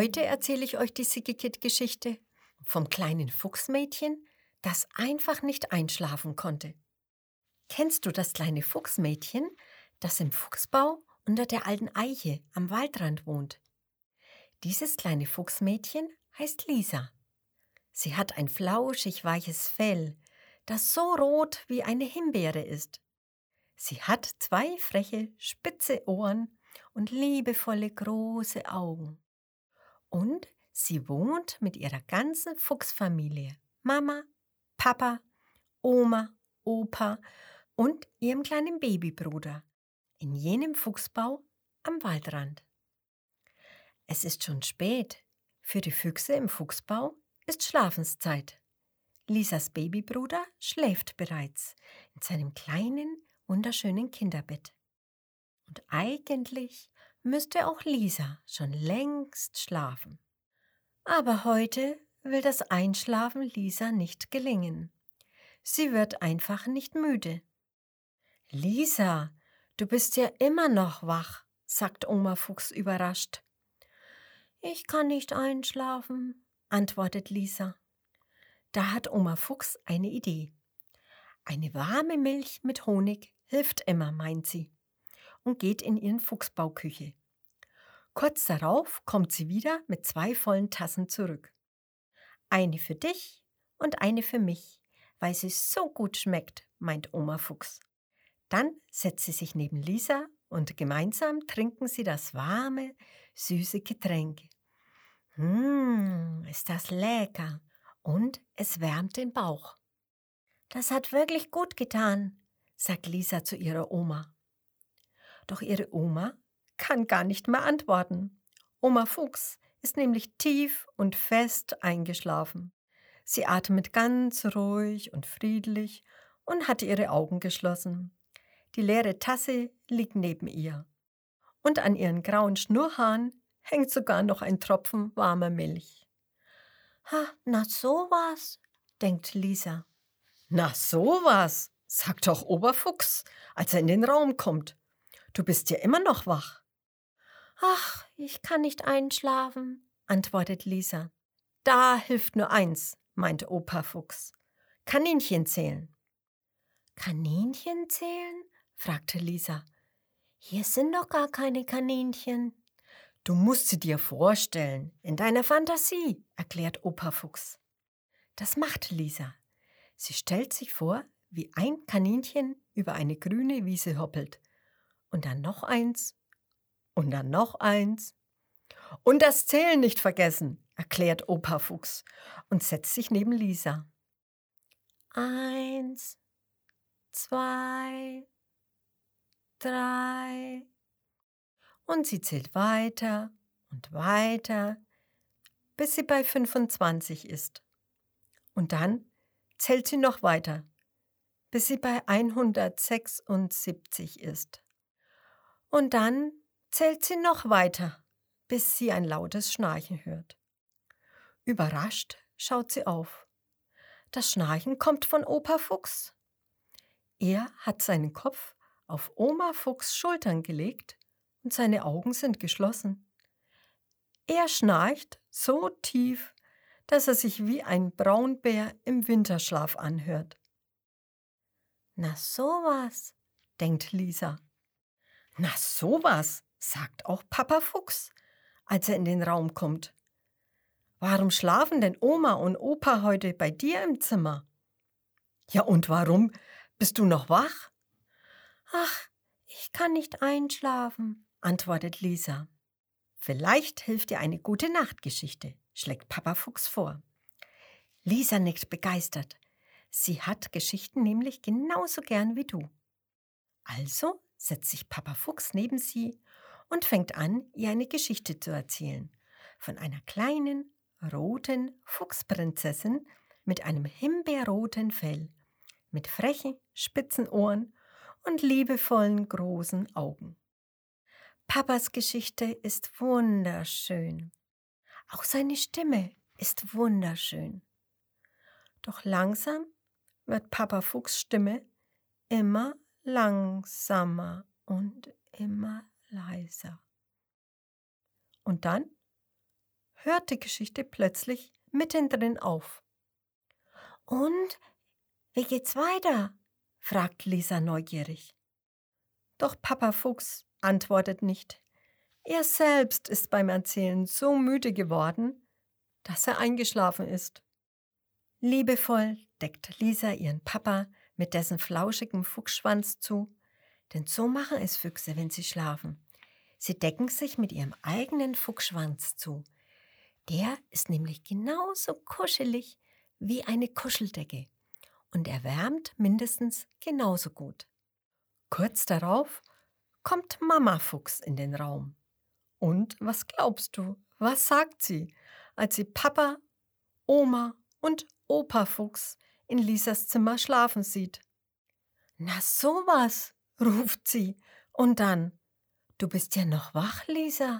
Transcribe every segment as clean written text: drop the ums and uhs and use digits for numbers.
Heute erzähle ich euch die Siggekit-Geschichte vom kleinen Fuchsmädchen, das einfach nicht einschlafen konnte. Kennst du das kleine Fuchsmädchen, das im Fuchsbau unter der alten Eiche am Waldrand wohnt? Dieses kleine Fuchsmädchen heißt Lisa. Sie hat ein flauschig weiches Fell, das so rot wie eine Himbeere ist. Sie hat zwei freche, spitze Ohren und liebevolle große Augen. Und sie wohnt mit ihrer ganzen Fuchsfamilie, Mama, Papa, Oma, Opa und ihrem kleinen Babybruder in jenem Fuchsbau am Waldrand. Es ist schon spät. Für die Füchse im Fuchsbau ist Schlafenszeit. Lisas Babybruder schläft bereits in seinem kleinen, wunderschönen Kinderbett. Und eigentlich müsste auch Lisa schon längst schlafen. Aber heute will das Einschlafen Lisa nicht gelingen. Sie wird einfach nicht müde. Lisa, du bist ja immer noch wach, sagt Oma Fuchs überrascht. Ich kann nicht einschlafen, antwortet Lisa. Da hat Oma Fuchs eine Idee. Eine warme Milch mit Honig hilft immer, meint sie, und geht in ihren Fuchsbauküche. Kurz darauf kommt sie wieder mit 2 vollen Tassen zurück. Eine für dich und eine für mich, weil sie so gut schmeckt, meint Oma Fuchs. Dann setzt sie sich neben Lisa und gemeinsam trinken sie das warme, süße Getränk. Ist das lecker und es wärmt den Bauch. Das hat wirklich gut getan, sagt Lisa zu ihrer Oma. Doch ihre Oma kann gar nicht mehr antworten. Oma Fuchs ist nämlich tief und fest eingeschlafen. Sie atmet ganz ruhig und friedlich und hat ihre Augen geschlossen. Die leere Tasse liegt neben ihr. Und an ihren grauen Schnurrhaaren hängt sogar noch ein Tropfen warmer Milch. Na sowas, denkt Lisa. Na sowas, sagt doch Oberfuchs, als er in den Raum kommt. Du bist ja immer noch wach. Ach, ich kann nicht einschlafen, antwortet Lisa. Da hilft nur eins, meint Opa Fuchs. Kaninchen zählen. Kaninchen zählen? Fragte Lisa. Hier sind doch gar keine Kaninchen. Du musst sie dir vorstellen, in deiner Fantasie, erklärt Opa Fuchs. Das macht Lisa. Sie stellt sich vor, wie ein Kaninchen über eine grüne Wiese hoppelt. Und dann noch eins. Und dann noch eins. Und das Zählen nicht vergessen, erklärt Opa Fuchs und setzt sich neben Lisa. 1, 2, 3. Und sie zählt weiter und weiter, bis sie bei 25 ist. Und dann zählt sie noch weiter, bis sie bei 176 ist. Und dann zählt sie noch weiter, bis sie ein lautes Schnarchen hört. Überrascht schaut sie auf. Das Schnarchen kommt von Opa Fuchs. Er hat seinen Kopf auf Oma Fuchs Schultern gelegt und seine Augen sind geschlossen. Er schnarcht so tief, dass er sich wie ein Braunbär im Winterschlaf anhört. Na sowas, denkt Lisa. Na sowas, sagt auch Papa Fuchs, als er in den Raum kommt. Warum schlafen denn Oma und Opa heute bei dir im Zimmer? Ja, und warum bist du noch wach? Ach, ich kann nicht einschlafen, antwortet Lisa. Vielleicht hilft dir eine gute Nachtgeschichte, schlägt Papa Fuchs vor. Lisa nickt begeistert. Sie hat Geschichten nämlich genauso gern wie du. Also setzt sich Papa Fuchs neben sie und fängt an, ihr eine Geschichte zu erzählen. Von einer kleinen, roten Fuchsprinzessin mit einem himbeerroten Fell, mit frechen, spitzen Ohren und liebevollen, großen Augen. Papas Geschichte ist wunderschön. Auch seine Stimme ist wunderschön. Doch langsam wird Papa Fuchs' Stimme immer langsamer und immer leiser. Und dann hört die Geschichte plötzlich mittendrin auf. Und wie geht's weiter? Fragt Lisa neugierig. Doch Papa Fuchs antwortet nicht. Er selbst ist beim Erzählen so müde geworden, dass er eingeschlafen ist. Liebevoll deckt Lisa ihren Papa mit dessen flauschigem Fuchsschwanz zu, denn so machen es Füchse, wenn sie schlafen. Sie decken sich mit ihrem eigenen Fuchsschwanz zu. Der ist nämlich genauso kuschelig wie eine Kuscheldecke und er wärmt mindestens genauso gut. Kurz darauf kommt Mama Fuchs in den Raum. Und was glaubst du, was sagt sie, als sie Papa, Oma und Opa Fuchs in Lisas Zimmer schlafen sieht? Na sowas, ruft sie. Und dann, du bist ja noch wach, Lisa?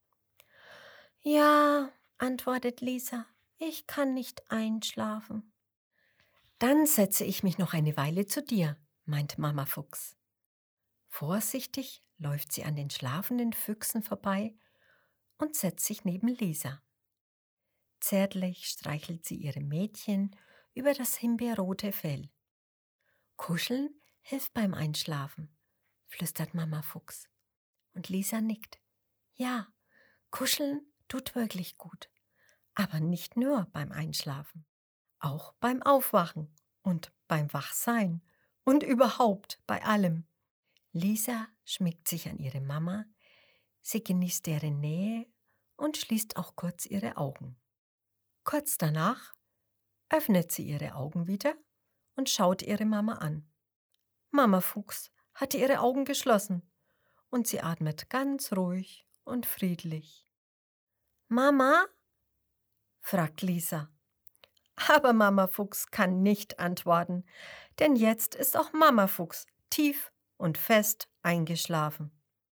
Ja, antwortet Lisa, ich kann nicht einschlafen. Dann setze ich mich noch eine Weile zu dir, meint Mama Fuchs. Vorsichtig läuft sie an den schlafenden Füchsen vorbei und setzt sich neben Lisa. Zärtlich streichelt sie ihre Mädchen über das himbeerrote Fell. Kuscheln hilft beim Einschlafen, flüstert Mama Fuchs. Und Lisa nickt. Ja, kuscheln tut wirklich gut. Aber nicht nur beim Einschlafen, auch beim Aufwachen und beim Wachsein und überhaupt bei allem. Lisa schmiegt sich an ihre Mama, sie genießt deren Nähe und schließt auch kurz ihre Augen. Kurz danach öffnet sie ihre Augen wieder und schaut ihre Mama an. Mama Fuchs hatte ihre Augen geschlossen und sie atmet ganz ruhig und friedlich. Mama? Fragt Lisa. Aber Mama Fuchs kann nicht antworten, denn jetzt ist auch Mama Fuchs tief und fest eingeschlafen.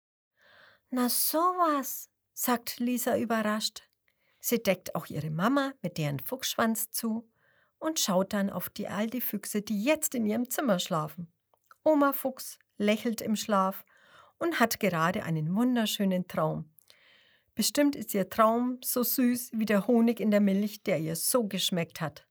Na sowas, sagt Lisa überrascht. Sie deckt auch ihre Mama mit deren Fuchsschwanz zu und schaut dann auf all die Füchse, die jetzt in ihrem Zimmer schlafen. Oma Fuchs lächelt im Schlaf und hat gerade einen wunderschönen Traum. Bestimmt ist ihr Traum so süß wie der Honig in der Milch, der ihr so geschmeckt hat.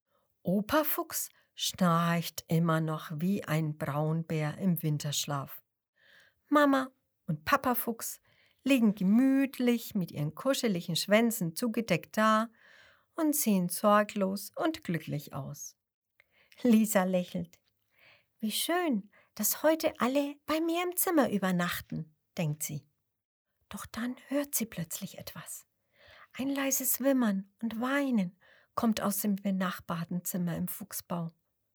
Opa Fuchs schnarcht immer noch wie ein Braunbär im Winterschlaf. Mama und Papa Fuchs liegen gemütlich mit ihren kuscheligen Schwänzen zugedeckt da und sehen sorglos und glücklich aus. Lisa lächelt. Wie schön, dass heute alle bei mir im Zimmer übernachten, denkt sie. Doch dann hört sie plötzlich etwas. Ein leises Wimmern und Weinen kommt aus dem benachbarten Zimmer im Fuchsbau.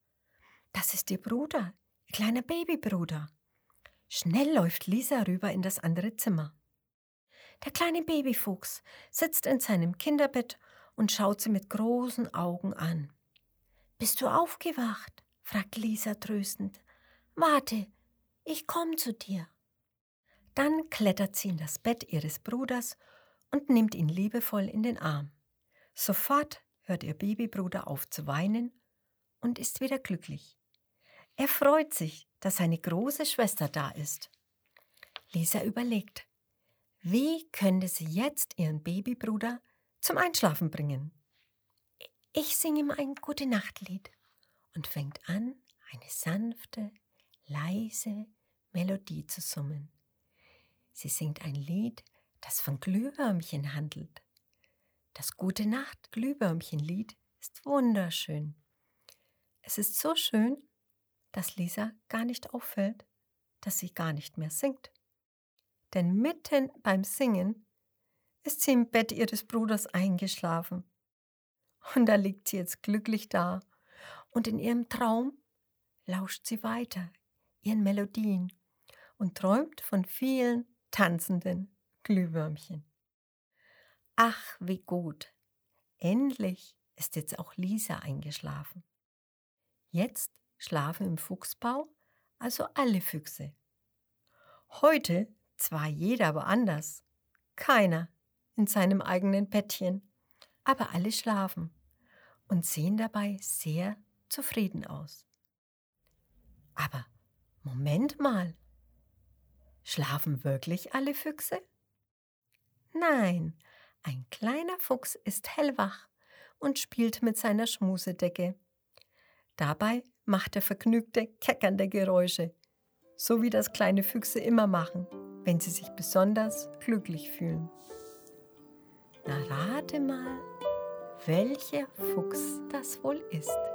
Das ist ihr Bruder, ihr kleiner Babybruder. Schnell läuft Lisa rüber in das andere Zimmer. Der kleine Babyfuchs sitzt in seinem Kinderbett und schaut sie mit großen Augen an. »Bist du aufgewacht?« fragt Lisa tröstend. »Warte, ich komme zu dir.« Dann klettert sie in das Bett ihres Bruders und nimmt ihn liebevoll in den Arm. Sofort hört ihr Babybruder auf zu weinen und ist wieder glücklich. Er freut sich, dass seine große Schwester da ist. Lisa überlegt, wie könnte sie jetzt ihren Babybruder zum Einschlafen bringen? Ich singe ihm ein Gute-Nacht-Lied und fängt an, eine sanfte, leise Melodie zu summen. Sie singt ein Lied, das von Glühwürmchen handelt. Das Gute-Nacht-Glühwürmchen-Lied ist wunderschön. Es ist so schön, dass Lisa gar nicht auffällt, dass sie gar nicht mehr singt. Denn mitten beim Singen ist sie im Bett ihres Bruders eingeschlafen. Und da liegt sie jetzt glücklich da und in ihrem Traum lauscht sie weiter ihren Melodien und träumt von vielen tanzenden Glühwürmchen. Ach, wie gut! Endlich ist jetzt auch Lisa eingeschlafen. Jetzt schlafen im Fuchsbau also alle Füchse. Heute zwar jeder woanders, keiner in seinem eigenen Bettchen, aber alle schlafen und sehen dabei sehr zufrieden aus. Aber Moment mal, schlafen wirklich alle Füchse? Nein, Ein kleiner Fuchs ist hellwach und spielt mit seiner Schmusedecke. Dabei macht er vergnügte, keckernde Geräusche, so wie das kleine Füchse immer machen, wenn sie sich besonders glücklich fühlen. Na, rate mal, welcher Fuchs das wohl ist.